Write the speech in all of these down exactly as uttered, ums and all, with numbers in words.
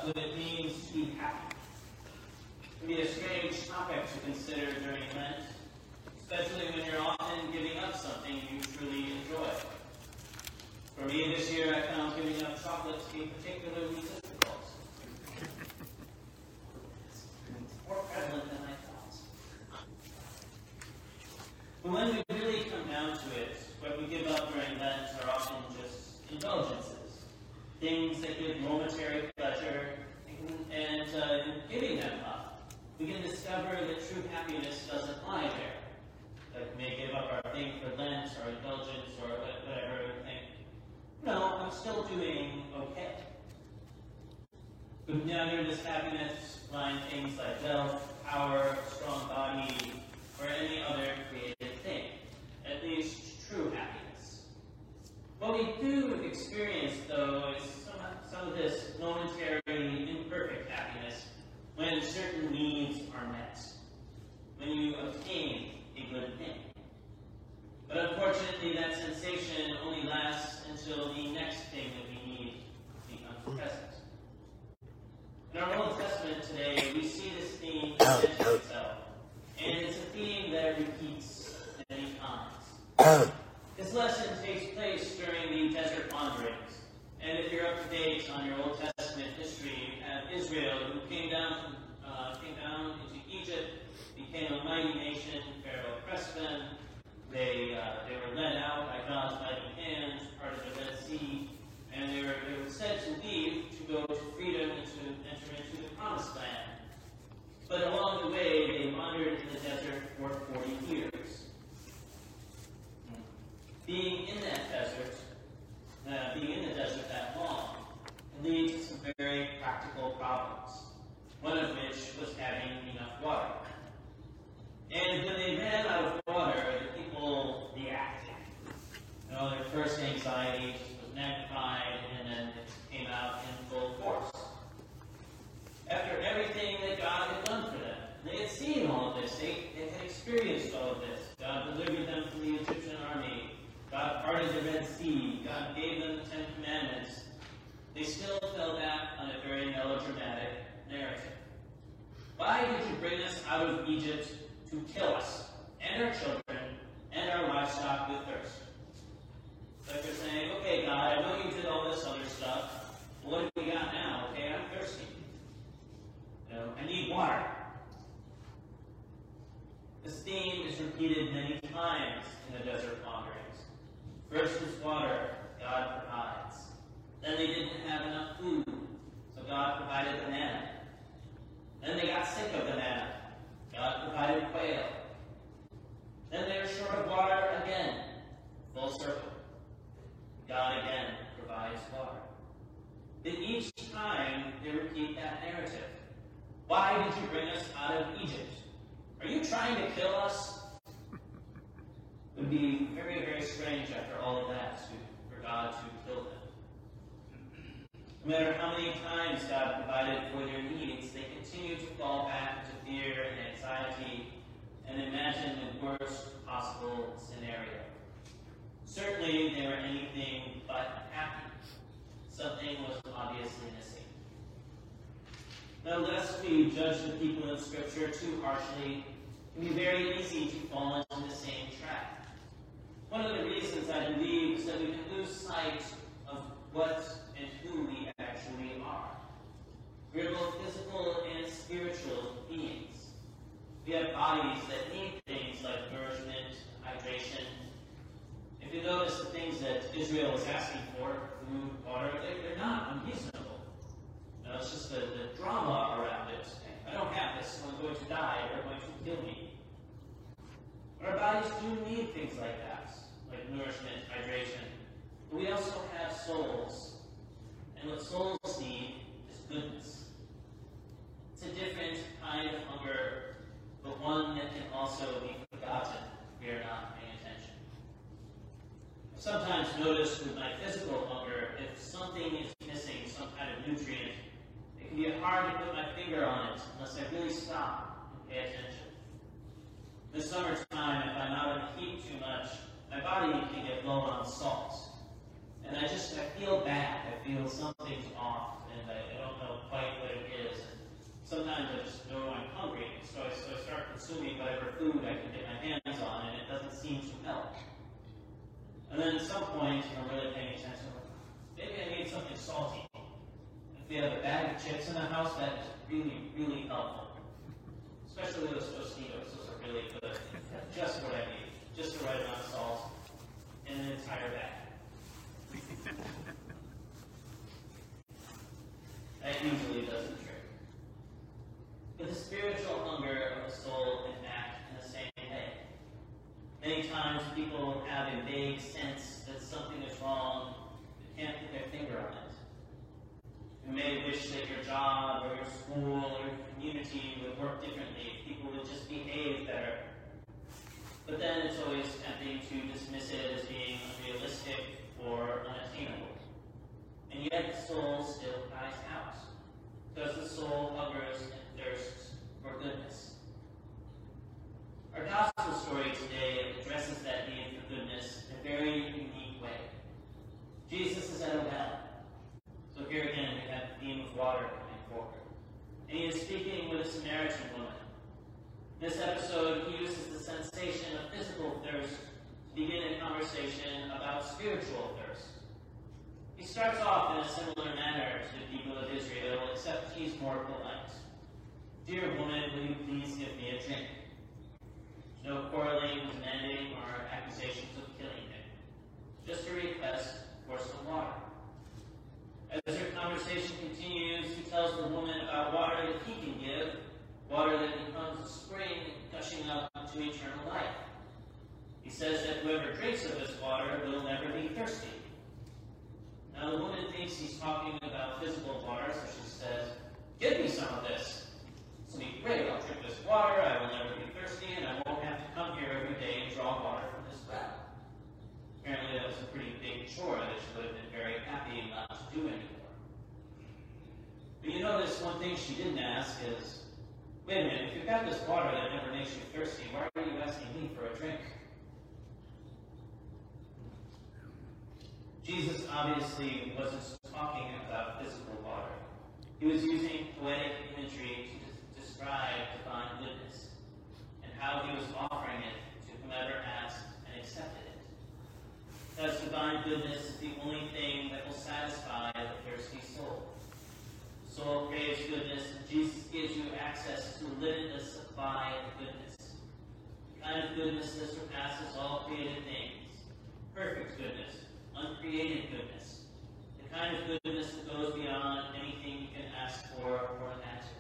up what it means to be happy. It can be a strange topic to consider during Lent, especially when you're often giving up something you truly enjoy. For me this year, I found giving up chocolate to be particularly difficult. It's more prevalent than I thought. But when we really come down to it, what we give up during Lent are often just indulgences, things that give momentary pleasure, and uh, in giving them up, we can discover that true happiness doesn't lie there. Like we may give up our thing for Lent, or indulgence, or whatever, and think, no, I'm still doing okay. But now under this happiness lie things like wealth, power, strong body, or any other created thing, at least true happiness. What we do experience, though, is some, some of this momentary, imperfect happiness when certain needs are met, when you obtain a good thing. But unfortunately, that sensation only lasts until the next thing that we need becomes present. In our Old Testament today, we see this theme present itself, and it's a theme that repeats many times. This lesson takes place during the desert wanderings, and if you're up to date on your Old Testament history, you have Israel, who came down from, uh, came down into Egypt, became a mighty nation. Pharaoh oppressed them. They uh, they were led out by God's mighty hand, part of the Red Sea, and they were they were said to leave to go to freedom and to enter into the Promised Land. But along the way, they wandered in the desert for forty years. Being in that desert, uh, being in the desert that long, leads to some very practical problems. One of which was having enough water. And when they ran out of water, the people reacted. You know, their first anxiety was magnified, and then it came out in full force. After everything that God had done for them, they had seen all of this, they, they had experienced all of this. God delivered them from the Egyptian army. God parted the Red Sea. God gave them the Ten Commandments. They still fell back on a very melodramatic narrative. Why did you bring us out of Egypt to kill us, and our children, and our livestock with thirst? Like they're saying, okay, God, I know you did all this other stuff, but what have we got now? Okay, I'm thirsty. You know, I need water. This theme is repeated many times in the desert wanderings. First is water, God provides. Then they didn't have enough food, so God provided the manna. Then they got sick of the manna. God provided quail. Then they were short of water again. Full circle. God again provides water. Then each time they repeat that narrative. Why did you bring us out of Egypt? Are you trying to kill us? It would be very, very strange after all of that to, for God to kill them. No matter how many times God provided for their needs, they continue to fall back into fear and anxiety and imagine the worst possible scenario. Certainly, they were anything but happy. Something was obviously missing. Now, lest we judge the people in Scripture too harshly, it can be very easy to fall into the same trap. One of the reasons I believe is that we can lose sight of what and who we actually are. We are both physical and spiritual beings. We have bodies that need things like nourishment, hydration. If you notice the things that Israel is asking for, food, water, they're not unreasonable. No, it's just the, the drama around it. I don't have this, so I'm going to die, they're going to kill me. But our bodies do need things like that, like nourishment, hydration. But we also have souls. And what souls need is goodness. It's a different kind of hunger, but one that can also be forgotten if we are not paying attention. I've sometimes noticed with my physical hunger, if something is missing, some kind of nutrient, it can be hard to put my finger on it unless I really stop and pay attention. In the summertime, if I'm out in the heat too much, my body can get low on salt. And I just, I feel bad. I feel something's off, and I, I don't know quite consuming whatever food I can get my hands on, and it doesn't seem to help. And then at some point, you know, really paying attention, maybe I need something salty. If we have a bag of chips in the house, that is really, really helpful. Especially those Tostitos, those are really good. Just what I need. Just the right amount of salt in an entire bag. That usually does the trick. But the spiritual hunger of the soul can act in the same way. Many times people have a vague sense that something is wrong, but can't put their finger on it. You may wish that your job or your school or your community would work differently. People would just behave better. But then it's always tempting to dismiss it as being unrealistic or unattainable. And yet the soul still cries out, because the soul hungers and thirsts for goodness. Our gospel story today addresses that need for goodness in a very unique way. Jesus is at a well. So here again we have the theme of water coming forward. And he is speaking with a Samaritan woman. In this episode, he uses the sensation of physical thirst to begin a conversation about spiritual thirst. He starts off in a similar manner to the people of Israel, except he's more polite. Dear woman, will you please give me a drink? No quarreling, demanding, or accusations of killing him. Just a request for some water. As her conversation continues, he tells the woman about water that he can give, water that becomes a spring gushing up to eternal life. He says that whoever drinks of this water will never be thirsty. Now the woman thinks he's talking about physical water, so she says, give me some of this. This will be great. I'll drink this water, I will never be thirsty, and I won't have to come here every day and draw water from this well. Apparently that was a pretty big chore that she would have been very happy not to do anymore. But you notice one thing she didn't ask is, wait a minute, if you've got this water that never makes you thirsty, why are you asking me for a drink? Jesus obviously wasn't talking about physical water. He was using poetic imagery to des- describe divine goodness and how he was offering it to whomever asked and accepted it. Because divine goodness is the only thing that will satisfy the thirsty soul. The soul craves goodness, and Jesus gives you access to a limitless supply of goodness. The kind of goodness that surpasses all created things. Perfect goodness. Uncreated goodness, the kind of goodness that goes beyond anything you can ask for or imagine.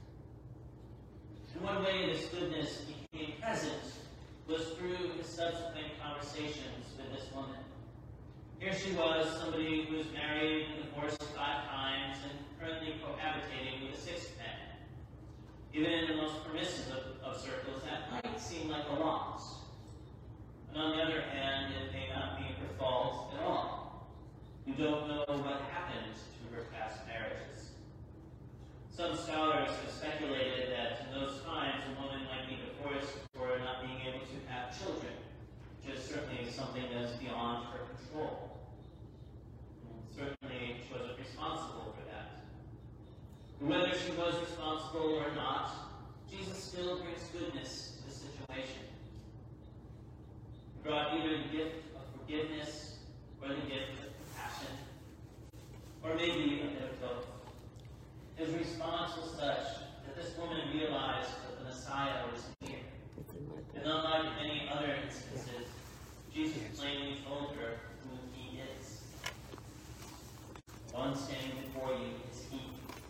In one way, this goodness became present was through his subsequent conversations with this woman. Here she was, somebody who was married and divorced five times and currently cohabitating with a sixth man. Even in the most permissive of, of circles, that might seem like a loss. And on the other hand, it may not be her fault at all. We don't know what happened to her past marriages. Some scholars have speculated that in those times a woman might be divorced for not being able to have children, which is certainly something that is beyond her control. And certainly she wasn't responsible for that. But whether she was responsible or not, Jesus still brings goodness to the situation. Brought either the gift of forgiveness or the gift of compassion, or maybe a bit of both. His response was such that this woman realized that the Messiah was near. And unlike many other instances, Jesus plainly told her who he is. The one standing before you is he.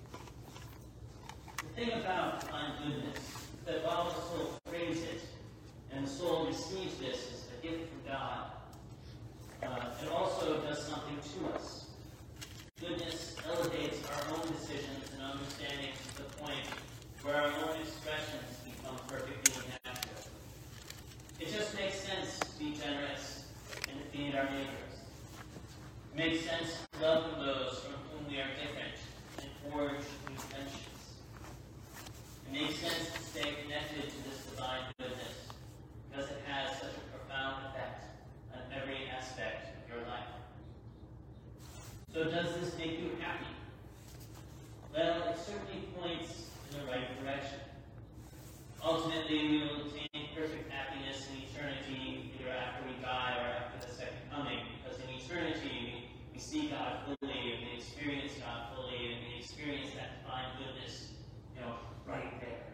The thing about divine goodness is that while the soul craves it, and the soul receives this as a gift from God, uh, it also does something to us. Goodness elevates our own decisions and understandings to the point where our own expressions become perfectly natural. It just makes sense to be generous and to feed our neighbors. It makes sense to love those from whom we are different and forge new friendships. It makes sense to stay connected to this divine goodness, because it has such a profound effect on every aspect of your life. So does this make you happy? Well, it certainly points in the right direction. Ultimately, we will attain perfect happiness in eternity, either after we die or after the second coming, because in eternity we, we see God fully, and we experience God fully, and we experience that divine goodness, you know, right there.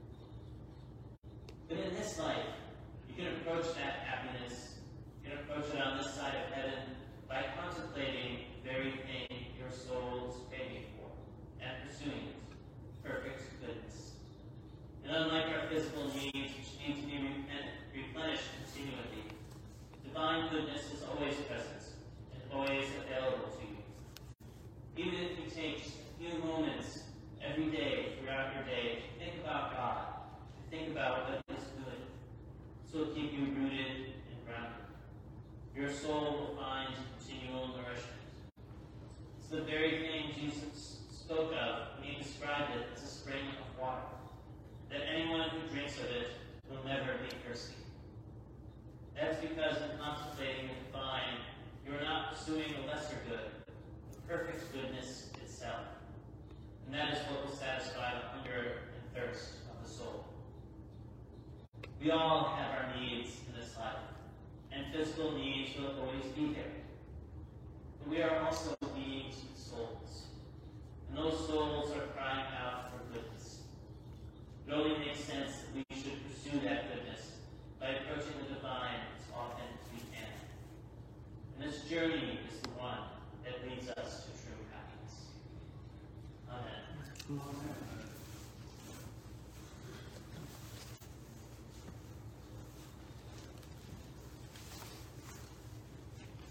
But in this life, you can approach that happiness, you can approach it on this side of heaven by contemplating the very thing your soul is begging for and pursuing it, perfect goodness. And unlike our physical needs, which need to be replenished continually, divine goodness is always present and always available to you. Even if you take just a few moments every day throughout your day to think about God, to think about what is good, this will keep you rooted and grounded. Your soul will find continual nourishment. It's the very thing Jesus spoke of when he described it as a spring of water, that anyone who drinks of it will never be thirsty. That's because in contemplating the divine, you are not pursuing a lesser good, but perfect goodness itself. And that is what will satisfy the hunger and thirst of the soul. We all have our needs in this life, and physical needs will always be there. But we are also beings with souls, and those souls are crying out for goodness. It only makes sense that we should pursue that goodness by approaching the divine as often as we can. And this journey is the one that leads us to true happiness. Amen.